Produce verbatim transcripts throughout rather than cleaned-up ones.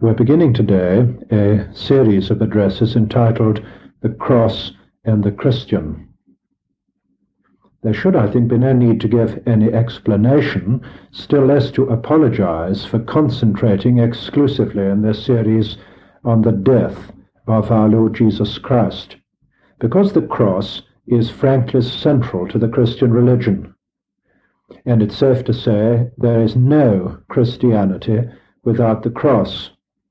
We're beginning today a series of addresses entitled The Cross and the Christian. There should, I think, be no need to give any explanation, still less to apologize for concentrating exclusively in this series on the death of our Lord Jesus Christ, because the cross is frankly central to the Christian religion. And it's safe to say there is no Christianity without the cross.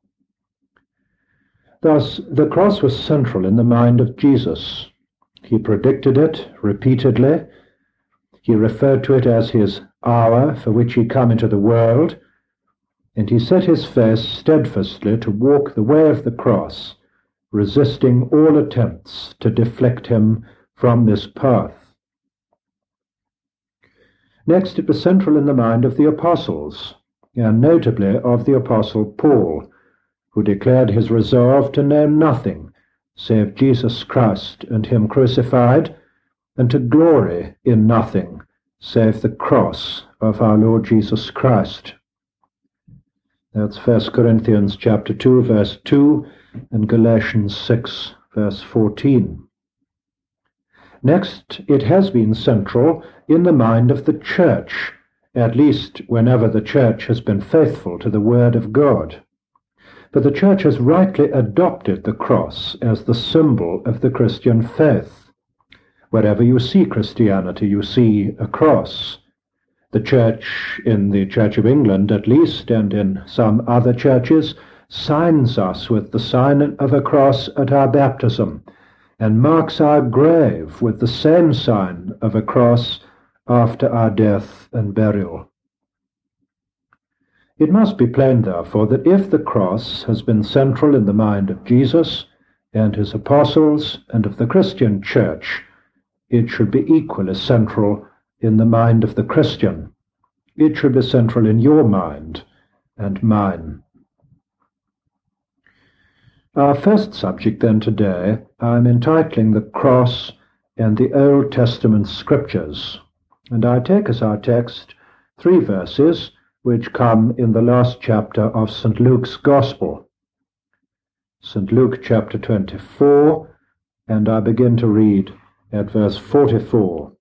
Thus, the cross was central in the mind of Jesus. He predicted it repeatedly. He referred to it as his hour for which he come into the world, and he set his face steadfastly to walk the way of the cross, resisting all attempts to deflect him from this path. Next, it was central in the mind of the apostles, and notably of the apostle Paul, who declared his resolve to know nothing save Jesus Christ and him crucified, and to glory in nothing save the cross of our Lord Jesus Christ. That's First Corinthians chapter two, verse two, and Galatians six, verse fourteen. Next, it has been central in the mind of the church, at least whenever the church has been faithful to the word of God. But the church has rightly adopted the cross as the symbol of the Christian faith. Wherever you see Christianity, you see a cross. The church, in the Church of England at least, and in some other churches, signs us with the sign of a cross at our baptism, and marks our grave with the same sign of a cross after our death and burial. It must be plain, therefore, that if the cross has been central in the mind of Jesus and his apostles and of the Christian church, it should be equally central in the mind of the Christian. It should be central in your mind and mine. Our first subject, then, today, I'm entitling The Cross and the Old Testament Scriptures, and I take as our text three verses which come in the last chapter of Saint Luke's Gospel. Saint Luke chapter twenty-four, and I begin to read at verse forty-four.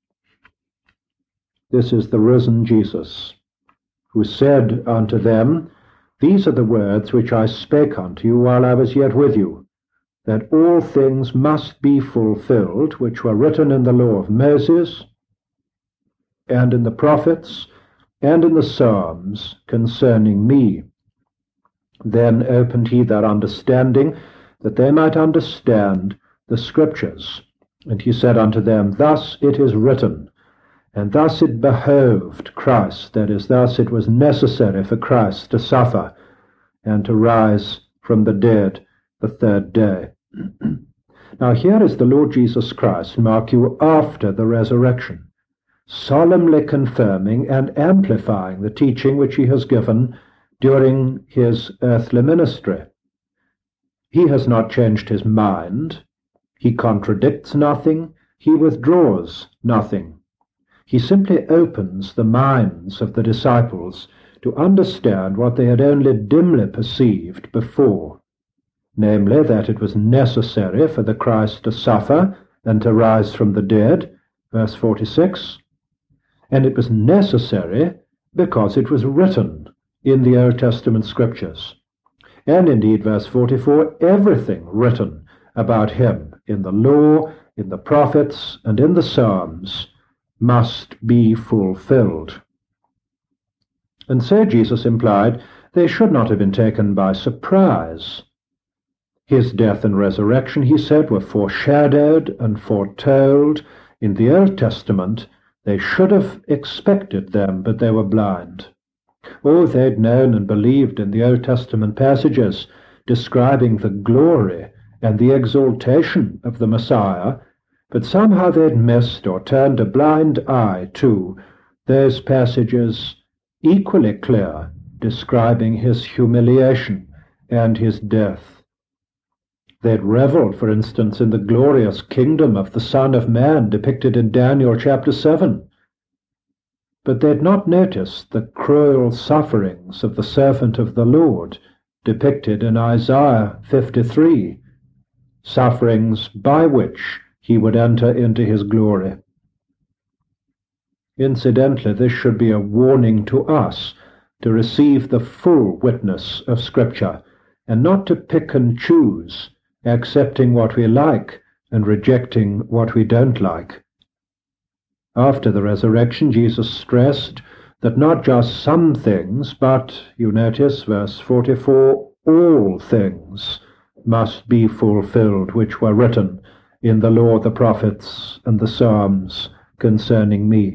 This is the risen Jesus, who said unto them, These are the words which I spake unto you while I was yet with you, that all things must be fulfilled which were written in the law of Moses, and in the prophets, and in the Psalms concerning me. Then opened he their understanding, that they might understand the Scriptures. And he said unto them, Thus it is written, and thus it behoved Christ, that is, thus it was necessary for Christ to suffer, and to rise from the dead the third day. Now here is the Lord Jesus Christ, mark you, after the resurrection, solemnly confirming and amplifying the teaching which he has given during his earthly ministry. He has not changed his mind. He contradicts nothing. He withdraws nothing. He simply opens the minds of the disciples to understand what they had only dimly perceived before, namely that it was necessary for the Christ to suffer and to rise from the dead, verse forty-six, and it was necessary because it was written in the Old Testament Scriptures. And indeed, verse forty-four, everything written about him in the law, in the prophets, and in the Psalms must be fulfilled. And so Jesus implied they should not have been taken by surprise. His death and resurrection, he said, were foreshadowed and foretold in the Old Testament. They should have expected them, but they were blind. Oh, they'd known and believed in the Old Testament passages describing the glory and the exaltation of the Messiah, but somehow they'd missed or turned a blind eye to those passages equally clear describing his humiliation and his death. They'd reveled, for instance, in the glorious kingdom of the Son of Man depicted in Daniel chapter seven. But they'd not noticed the cruel sufferings of the servant of the Lord depicted in Isaiah fifty-three, sufferings by which he would enter into his glory. Incidentally, this should be a warning to us to receive the full witness of Scripture, and not to pick and choose, accepting what we like and rejecting what we don't like. After the resurrection, Jesus stressed that not just some things, but, you notice, verse forty-four, all things must be fulfilled which were written in the law, the prophets, and the Psalms concerning me.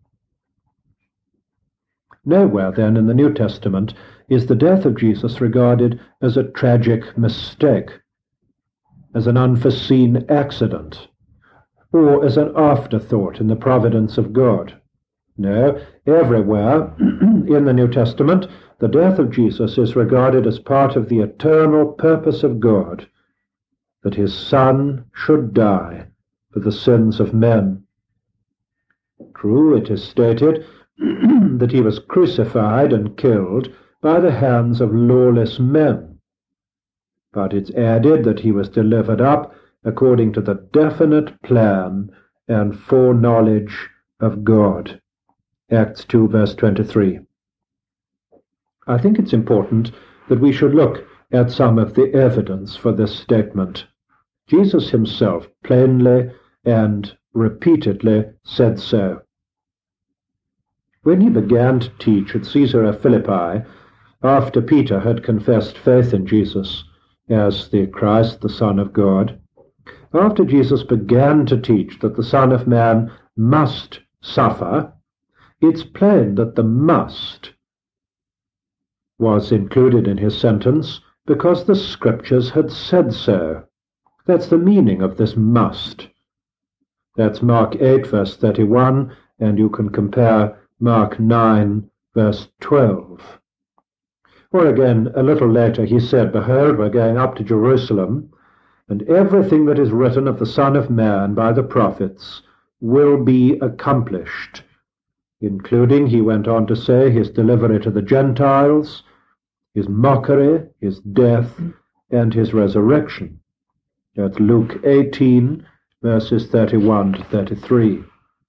Nowhere, then, in the New Testament is the death of Jesus regarded as a tragic mistake, as an unforeseen accident, or as an afterthought in the providence of God. No, everywhere in the New Testament, the death of Jesus is regarded as part of the eternal purpose of God, that his Son should die for the sins of men. True, it is stated that he was crucified and killed by the hands of lawless men, but it's added that he was delivered up according to the definite plan and foreknowledge of God. Acts two, verse twenty-three. I think it's important that we should look at some of the evidence for this statement. Jesus himself plainly and repeatedly said so. When he began to teach at Caesarea Philippi, after Peter had confessed faith in Jesus as the Christ, the Son of God, after Jesus began to teach that the Son of Man must suffer, it's plain that the must was included in his sentence because the Scriptures had said so. That's the meaning of this must. That's Mark eight, verse thirty-one, and you can compare Mark nine, verse twelve. Or again, a little later, he said, "Behold, we're going up to Jerusalem, and everything that is written of the Son of Man by the prophets will be accomplished," including, he went on to say, his delivery to the Gentiles, his mockery, his death, and his resurrection. That's Luke eighteen, verses thirty-one to thirty-three.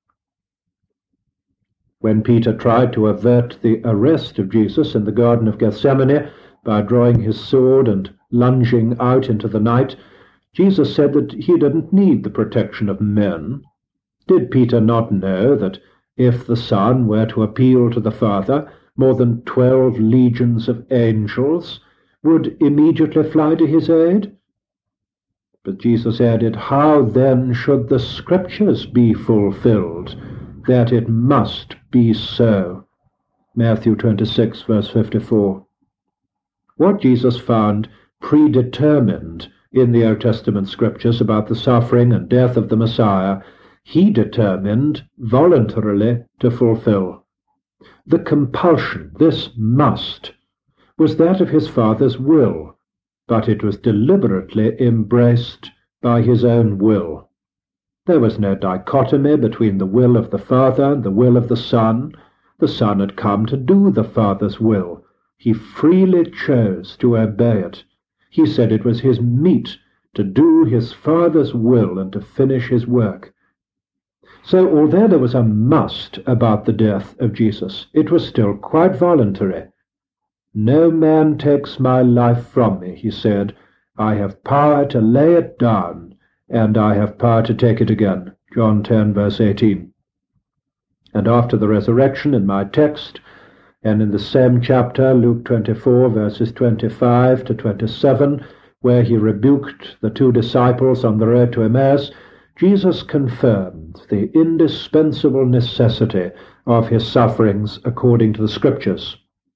When Peter tried to avert the arrest of Jesus in the Garden of Gethsemane by drawing his sword and lunging out into the night, Jesus said that he didn't need the protection of men. Did Peter not know that if the Son were to appeal to the Father, more than twelve legions of angels would immediately fly to his aid? But Jesus added, "How then should the Scriptures be fulfilled, that it must be so?" Matthew twenty-six, verse fifty-four. What Jesus found predetermined in the Old Testament Scriptures about the suffering and death of the Messiah, he determined voluntarily to fulfill. The compulsion, this must, was that of his Father's will, but it was deliberately embraced by his own will. There was no dichotomy between the will of the Father and the will of the Son. The Son had come to do the Father's will. He freely chose to obey it. He said it was his meat to do his Father's will and to finish his work. So although there was a must about the death of Jesus, it was still quite voluntary. "No man takes my life from me," he said. "I have power to lay it down, and I have power to take it again." John ten, verse eighteen. And after the resurrection, in my text, and in the same chapter, Luke twenty-four, verses twenty-five to twenty-seven, where he rebuked the two disciples on the road to Emmaus, Jesus confirmed the indispensable necessity of his sufferings according to the Scriptures.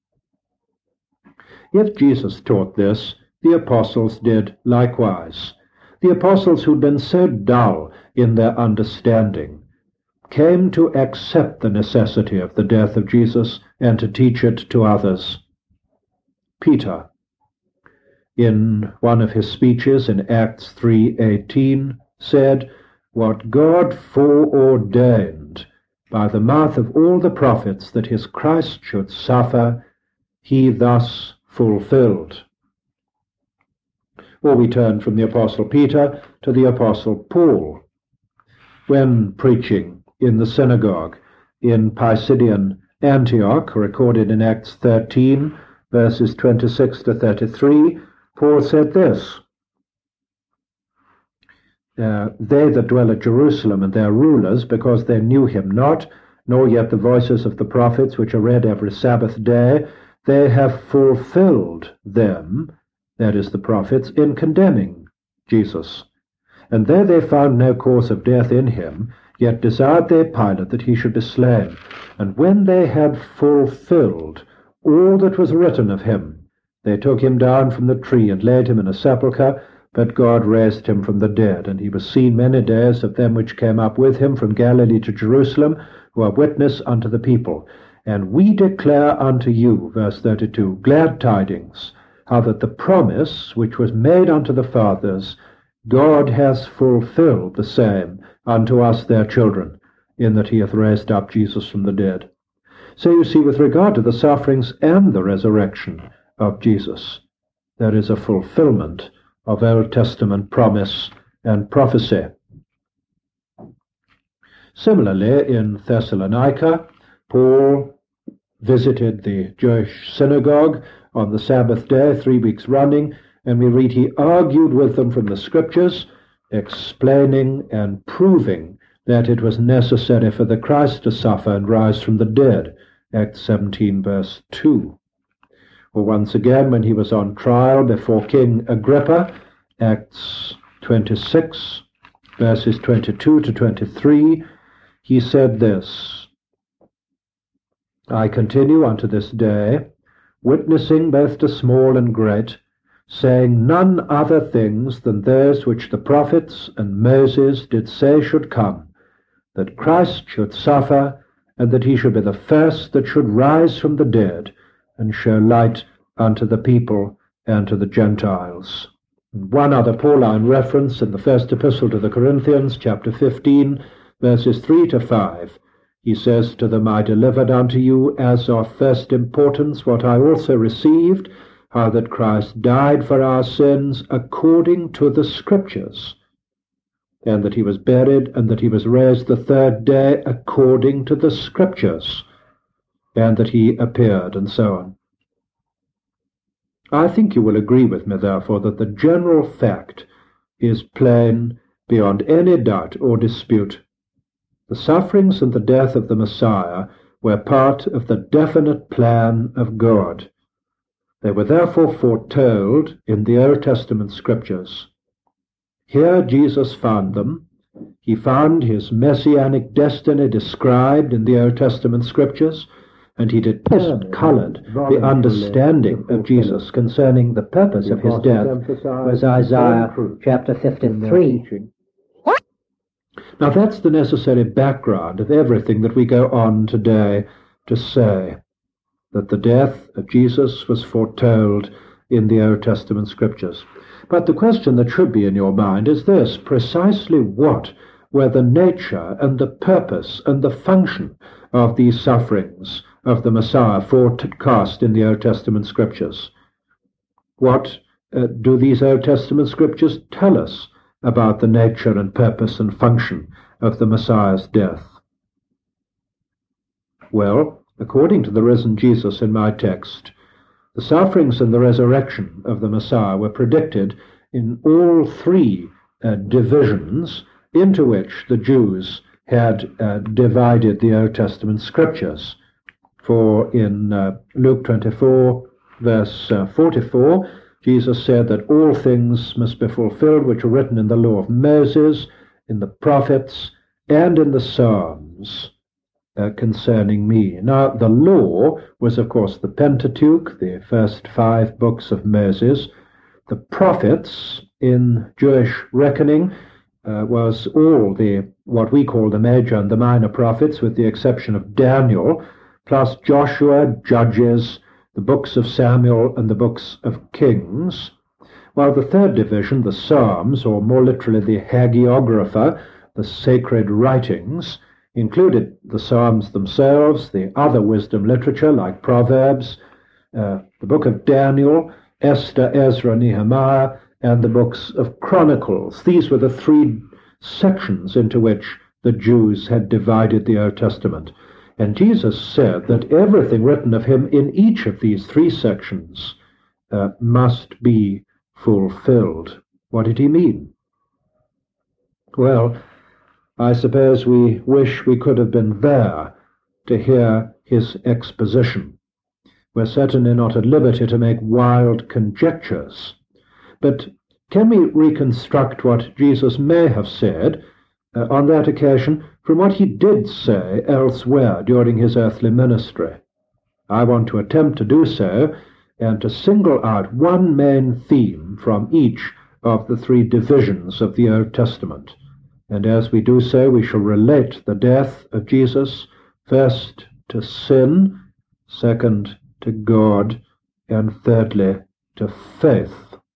If Jesus taught this, the apostles did likewise. The apostles who'd been so dull in their understanding came to accept the necessity of the death of Jesus and to teach it to others. Peter, in one of his speeches in Acts three eighteen, said, "What God foreordained by the mouth of all the prophets that his Christ should suffer, he thus fulfilled." Or we turn from the Apostle Peter to the Apostle Paul, when preaching in the synagogue in Pisidian Antioch, recorded in Acts thirteen, verses twenty-six to thirty-three, Paul said this, uh, They that dwell at Jerusalem and their rulers, because they knew him not, nor yet the voices of the prophets which are read every Sabbath day, they have fulfilled them, that is the prophets, in condemning Jesus. And there they found no cause of death in him, yet desired they Pilate that he should be slain. And when they had fulfilled all that was written of him, they took him down from the tree and laid him in a sepulchre, but God raised him from the dead. And he was seen many days of them which came up with him from Galilee to Jerusalem, who are witness unto the people. And we declare unto you, verse thirty-two, glad tidings, how that the promise which was made unto the fathers, God has fulfilled the same unto us their children, in that he hath raised up Jesus from the dead. So you see, with regard to the sufferings and the resurrection of Jesus, there is a fulfillment of Old Testament promise and prophecy. Similarly, in Thessalonica, Paul visited the Jewish synagogue on the Sabbath day, three weeks running, and we read he argued with them from the Scriptures, explaining and proving that it was necessary for the Christ to suffer and rise from the dead, Acts seventeen, verse two. Or once again, when he was on trial before King Agrippa, Acts twenty-six, verses twenty-two to twenty-three, he said this, I continue unto this day, witnessing both to small and great, saying none other things than those which the prophets and Moses did say should come, that Christ should suffer, and that he should be the first that should rise from the dead, and show light unto the people and to the Gentiles. And one other Pauline reference in the first epistle to the Corinthians, chapter fifteen, verses three to five. He says to them, I delivered unto you as of first importance what I also received, how that Christ died for our sins according to the Scriptures, and that he was buried, and that he was raised the third day according to the Scriptures, and that he appeared, and so on. I think you will agree with me, therefore, that the general fact is plain beyond any doubt or dispute. The sufferings and the death of the Messiah were part of the definite plan of God. They were therefore foretold in the Old Testament Scriptures. Here Jesus found them. He found his messianic destiny described in the Old Testament Scriptures, and he discolored the understanding of Jesus concerning the purpose of his death was Isaiah chapter fifty-three. Now that's the necessary background of everything that we go on today to say, that the death of Jesus was foretold in the Old Testament Scriptures. But the question that should be in your mind is this, precisely what were the nature and the purpose and the function of these sufferings of the Messiah forecast in the Old Testament Scriptures? What uh, do these Old Testament Scriptures tell us about the nature and purpose and function of the Messiah's death? Well, according to the risen Jesus in my text, the sufferings and the resurrection of the Messiah were predicted in all three uh, divisions into which the Jews had uh, divided the Old Testament Scriptures. For in uh, Luke twenty-four, verse uh, forty-four, Jesus said that all things must be fulfilled which are written in the law of Moses, in the prophets, and in the Psalms uh, concerning me. Now, the law was, of course, the Pentateuch, the first five books of Moses. The prophets, in Jewish reckoning, uh, was all the, what we call the major and the minor prophets, with the exception of Daniel, plus Joshua, Judges, the books of Samuel, and the books of Kings, while the third division, the Psalms, or more literally the hagiographa, the sacred writings, included the Psalms themselves, the other wisdom literature like Proverbs, uh, the book of Daniel, Esther, Ezra, Nehemiah, and the books of Chronicles. These were the three sections into which the Jews had divided the Old Testament. And Jesus said that everything written of him in each of these three sections uh, must be fulfilled. What did he mean? Well, I suppose we wish we could have been there to hear his exposition. We're certainly not at liberty to make wild conjectures. But can we reconstruct what Jesus may have said uh, on that occasion from what he did say elsewhere during his earthly ministry? I want to attempt to do so and to single out one main theme from each of the three divisions of the Old Testament. And as we do so, we shall relate the death of Jesus first to sin, second to God, and thirdly to faith.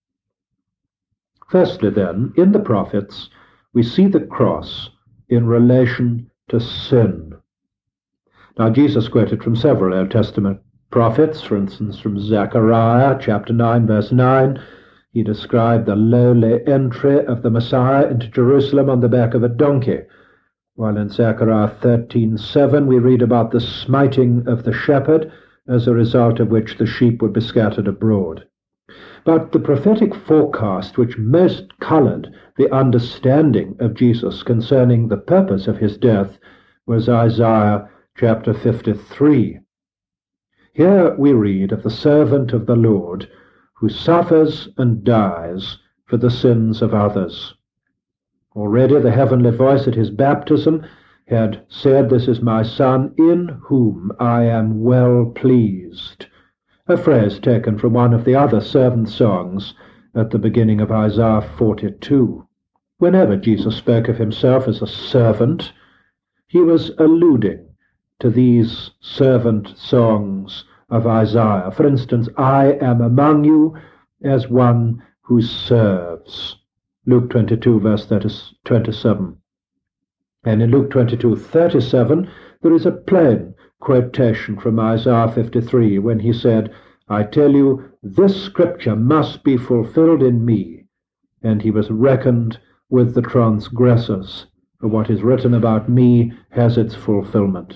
Firstly, then, in the prophets, we see the cross in relation to sin. Now, Jesus quoted from several Old Testament prophets, for instance, from Zechariah chapter nine, verse nine. He described the lowly entry of the Messiah into Jerusalem on the back of a donkey, while in Zechariah thirteen seven we read about the smiting of the shepherd, as a result of which the sheep would be scattered abroad. But the prophetic forecast which most colored the understanding of Jesus concerning the purpose of his death was Isaiah chapter fifty-three. Here we read of the servant of the Lord who suffers and dies for the sins of others. Already the heavenly voice at his baptism had said, "This is my Son, in whom I am well pleased," a phrase taken from one of the other servant songs at the beginning of Isaiah forty-two. Whenever Jesus spoke of himself as a servant, he was alluding to these servant songs of Isaiah. For instance, "I am among you as one who serves," Luke twenty-two, verse twenty-seven. And in Luke twenty-two, thirty-seven, there is a plain quotation from Isaiah fifty-three when he said, "I tell you, this scripture must be fulfilled in me," and he was reckoned with the transgressors, for what is written about me has its fulfillment.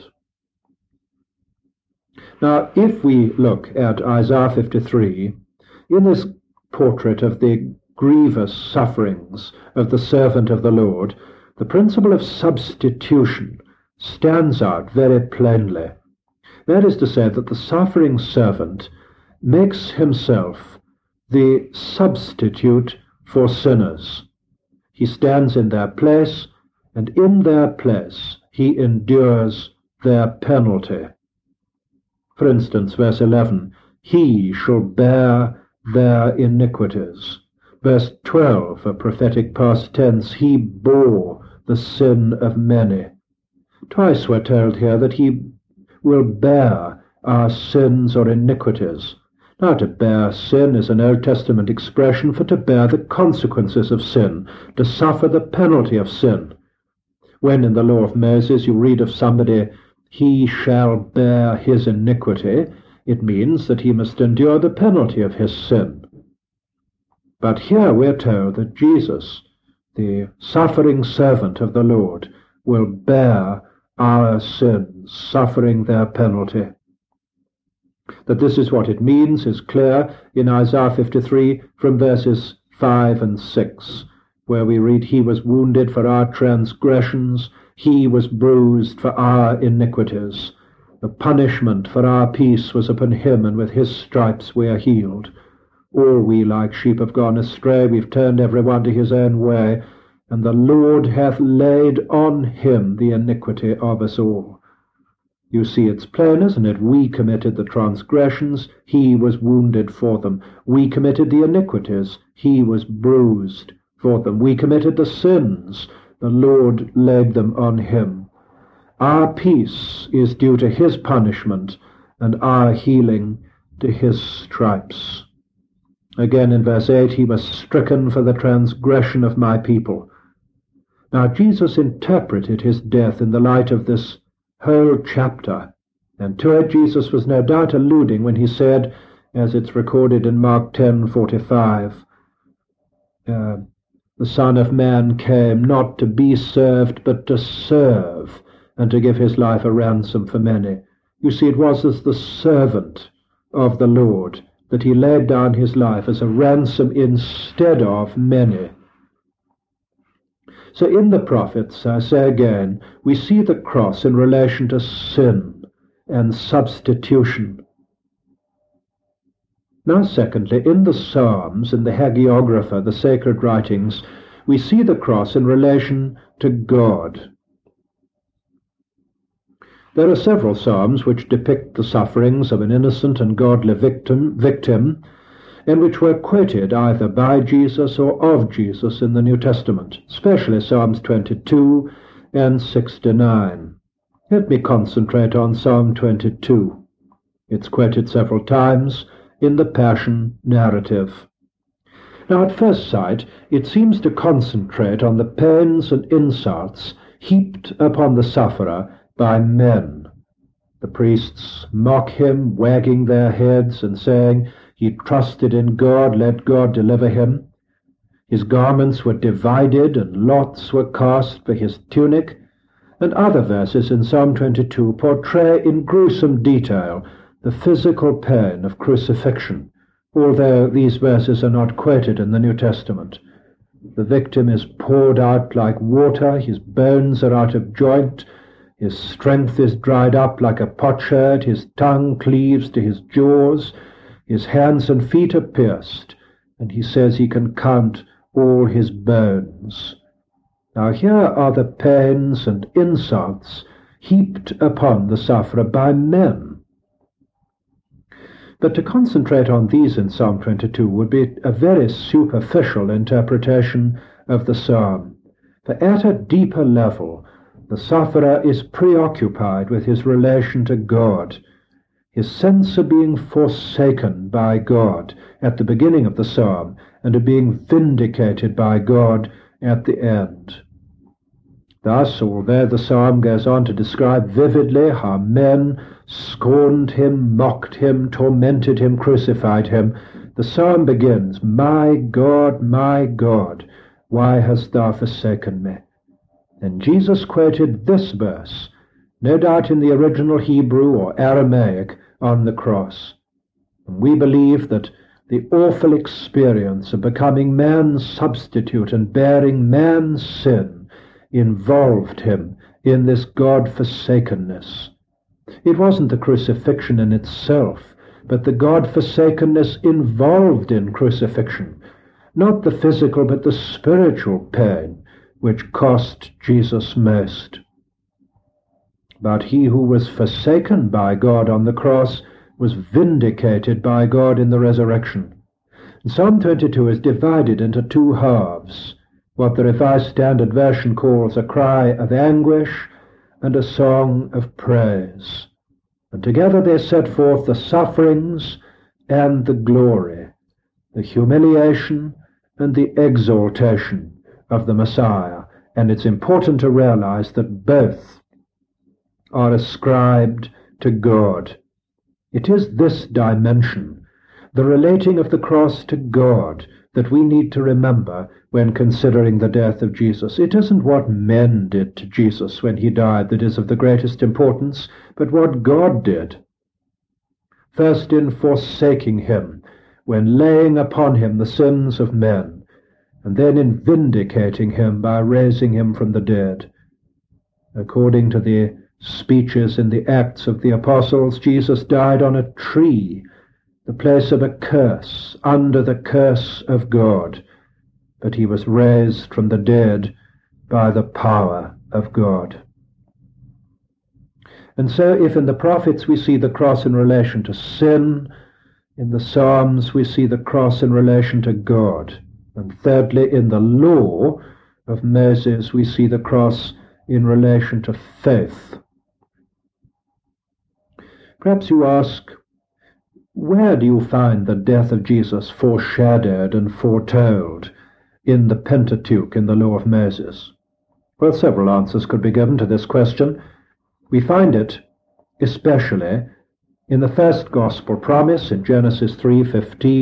Now, if we look at Isaiah fifty-three, in this portrait of the grievous sufferings of the servant of the Lord, the principle of substitution stands out very plainly. That is to say that the suffering servant makes himself the substitute for sinners. He stands in their place, and in their place he endures their penalty. For instance, verse eleven, "He shall bear their iniquities." Verse twelve, a prophetic past tense, "He bore the sin of many." Twice we're told here that he will bear our sins or iniquities. Now, to bear sin is an Old Testament expression for to bear the consequences of sin, to suffer the penalty of sin. When in the law of Moses you read of somebody, "He shall bear his iniquity," it means that he must endure the penalty of his sin. But here we're told that Jesus, the suffering servant of the Lord, will bear our sins, suffering their penalty. That this is what it means is clear in Isaiah fifty-three from verses five and six, where we read, "He was wounded for our transgressions, he was bruised for our iniquities. The punishment for our peace was upon him, and with his stripes we are healed. All we like sheep have gone astray, we've turned every one to his own way, and the Lord hath laid on him the iniquity of us all." You see, it's plain, isn't it? We committed the transgressions, he was wounded for them. We committed the iniquities, he was bruised for them. We committed the sins, the Lord laid them on him. Our peace is due to his punishment, and our healing to his stripes. Again in verse eight, "He was stricken for the transgression of my people." Now Jesus interpreted his death in the light of this whole chapter, and to it Jesus was no doubt alluding when he said, as it's recorded in Mark ten forty-five, uh, the Son of Man came not to be served, but to serve, and to give his life a ransom for many. You see, it was as the servant of the Lord that he laid down his life as a ransom instead of many. So in the prophets, I say again, we see the cross in relation to sin and substitution. Now, secondly, in the Psalms, in the hagiographer, the sacred writings, we see the cross in relation to God. There are several psalms which depict the sufferings of an innocent and godly victim, victim, and which were quoted either by Jesus or of Jesus in the New Testament, especially Psalms twenty-two and sixty-nine. Let me concentrate on Psalm twenty-two. It's quoted several times in the Passion narrative. Now, at first sight, it seems to concentrate on the pains and insults heaped upon the sufferer by men. The priests mock him, wagging their heads and saying, "He trusted in God, let God deliver him." His garments were divided, and lots were cast for his tunic. And other verses in Psalm twenty-two portray in gruesome detail the physical pain of crucifixion, although these verses are not quoted in the New Testament. The victim is poured out like water, his bones are out of joint, his strength is dried up like a potsherd, his tongue cleaves to his jaws, his hands and feet are pierced, and he says he can count all his bones. Now here are the pains and insults heaped upon the sufferer by men. But to concentrate on these in Psalm twenty-two would be a very superficial interpretation of the psalm. For at a deeper level, the sufferer is preoccupied with his relation to God, his sense of being forsaken by God at the beginning of the psalm, and of being vindicated by God at the end. Thus, although the psalm goes on to describe vividly how men scorned him, mocked him, tormented him, crucified him, the psalm begins, "My God, my God, why hast thou forsaken me?" And Jesus quoted this verse, no doubt in the original Hebrew or Aramaic, on the cross. And we believe that the awful experience of becoming man's substitute and bearing man's sin involved him in this God-forsakenness. It wasn't the crucifixion in itself, but the God-forsakenness involved in crucifixion, not the physical but the spiritual pain which cost Jesus most. But he who was forsaken by God on the cross was vindicated by God in the resurrection. And Psalm twenty-two is divided into two halves, what the Revised Standard Version calls a cry of anguish and a song of praise. And together they set forth the sufferings and the glory, the humiliation and the exaltation of the Messiah. And it's important to realize that both are ascribed to God. It is this dimension, the relating of the cross to God, that we need to remember when considering the death of Jesus. It isn't what men did to Jesus when he died that is of the greatest importance, but what God did. First in forsaking him, when laying upon him the sins of men, and then in vindicating him by raising him from the dead. According to the speeches in the Acts of the Apostles, Jesus died on a tree, the place of a curse, under the curse of God, but he was raised from the dead by the power of God. And so if in the prophets we see the cross in relation to sin, in the Psalms we see the cross in relation to God, and thirdly, in the law of Moses we see the cross in relation to faith. Perhaps you ask, where do you find the death of Jesus foreshadowed and foretold in the Pentateuch, in the law of Moses? Well, several answers could be given to this question. We find it especially in the first gospel promise in Genesis three fifteen,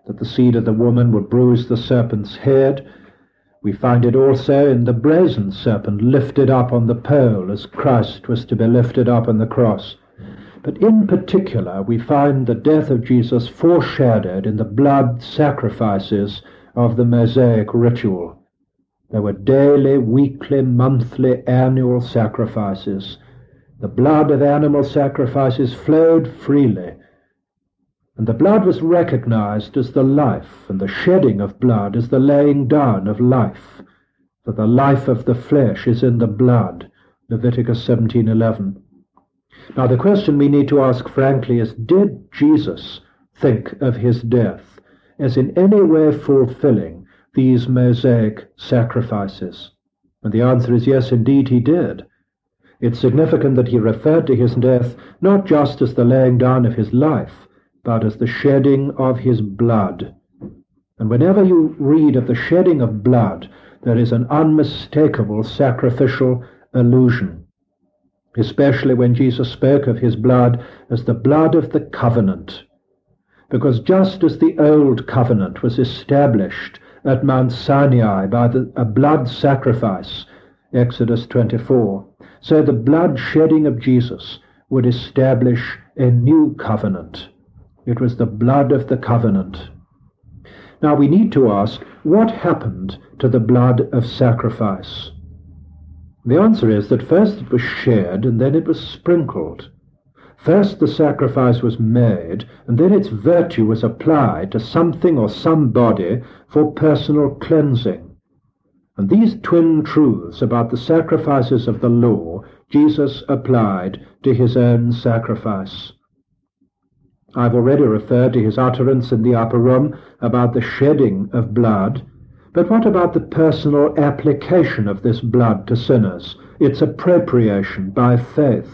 that the seed of the woman would bruise the serpent's head. We find it also in the brazen serpent lifted up on the pole as Christ was to be lifted up on the cross. But in particular, we find the death of Jesus foreshadowed in the blood sacrifices of the Mosaic ritual. There were daily, weekly, monthly, annual sacrifices. The blood of animal sacrifices flowed freely, and the blood was recognized as the life, and the shedding of blood as the laying down of life. For the life of the flesh is in the blood, Leviticus seventeen eleven. Now the question we need to ask frankly is, did Jesus think of his death as in any way fulfilling these Mosaic sacrifices? And the answer is yes, indeed he did. It's significant that he referred to his death not just as the laying down of his life, but as the shedding of his blood. And whenever you read of the shedding of blood, there is an unmistakable sacrificial allusion, especially when Jesus spoke of his blood as the blood of the covenant. Because just as the old covenant was established at Mount Sinai by the, a blood sacrifice, Exodus twenty-four, so the blood shedding of Jesus would establish a new covenant. It was the blood of the covenant. Now we need to ask, what happened to the blood of sacrifice? The answer is that first it was shed and then it was sprinkled. First the sacrifice was made, and then its virtue was applied to something or somebody for personal cleansing. And these twin truths about the sacrifices of the law, Jesus applied to his own sacrifice. I've already referred to his utterance in the upper room about the shedding of blood, but what about the personal application of this blood to sinners, its appropriation by faith?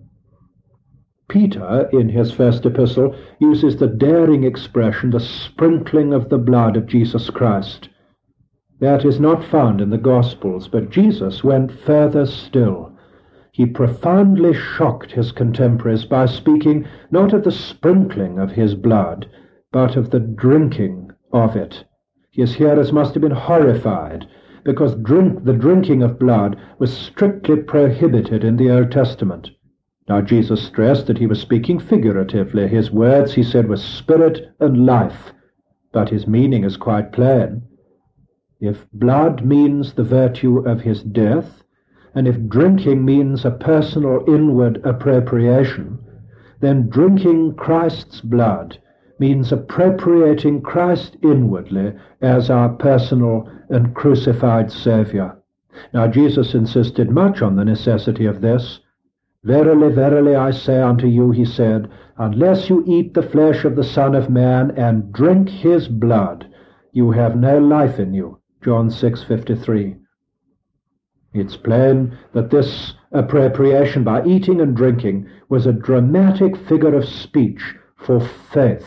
Peter, in his first epistle, uses the daring expression, the sprinkling of the blood of Jesus Christ. That is not found in the Gospels, but Jesus went further still. He profoundly shocked his contemporaries by speaking not of the sprinkling of his blood, but of the drinking of it. His hearers must have been horrified, because drink, the drinking of blood was strictly prohibited in the Old Testament. Now Jesus stressed that he was speaking figuratively. His words, he said, were spirit and life, but his meaning is quite plain. If blood means the virtue of his death, and if drinking means a personal inward appropriation, then drinking Christ's blood means appropriating Christ inwardly as our personal and crucified Saviour. Now Jesus insisted much on the necessity of this. Verily, verily, I say unto you, he said, unless you eat the flesh of the Son of Man and drink his blood, you have no life in you. John six fifty-three. It's plain that this appropriation by eating and drinking was a dramatic figure of speech for faith.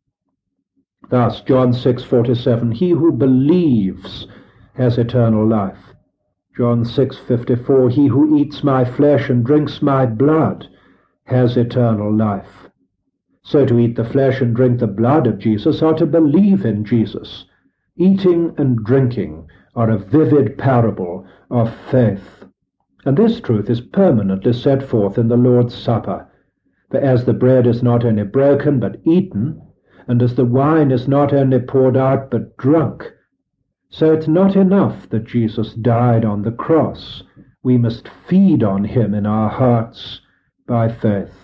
Thus, John six forty-seven, he who believes has eternal life. John six fifty-four, he who eats my flesh and drinks my blood has eternal life. So to eat the flesh and drink the blood of Jesus are to believe in Jesus. Eating and drinking are a vivid parable of faith. And this truth is permanently set forth in the Lord's Supper. For as the bread is not only broken but eaten, and as the wine is not only poured out but drunk, so it's not enough that Jesus died on the cross. We must feed on him in our hearts by faith.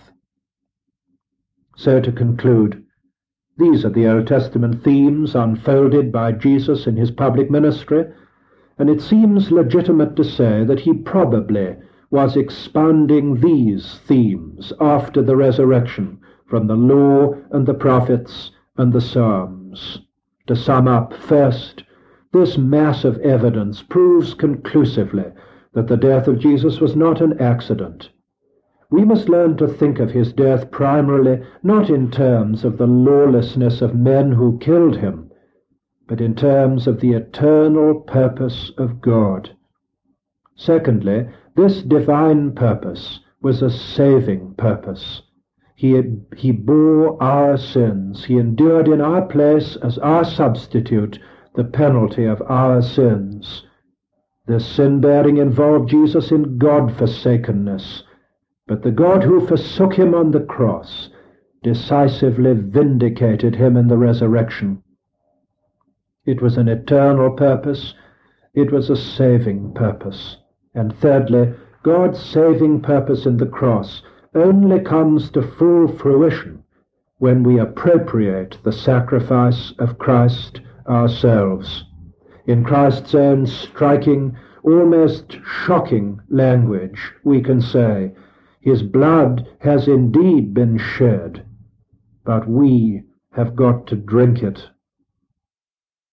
So to conclude, these are the Old Testament themes unfolded by Jesus in his public ministry, and it seems legitimate to say that he probably was expounding these themes after the resurrection from the law and the prophets and the Psalms. To sum up, first, this mass of evidence proves conclusively that the death of Jesus was not an accident. We must learn to think of his death primarily not in terms of the lawlessness of men who killed him, but in terms of the eternal purpose of God. Secondly, this divine purpose was a saving purpose. He, he bore our sins. He endured in our place as our substitute the penalty of our sins. This sin-bearing involved Jesus in God-forsakenness, but the God who forsook him on the cross decisively vindicated him in the resurrection. It was an eternal purpose. It was a saving purpose. And thirdly, God's saving purpose in the cross only comes to full fruition when we appropriate the sacrifice of Christ ourselves. In Christ's own striking, almost shocking language, we can say, his blood has indeed been shed, but we have got to drink it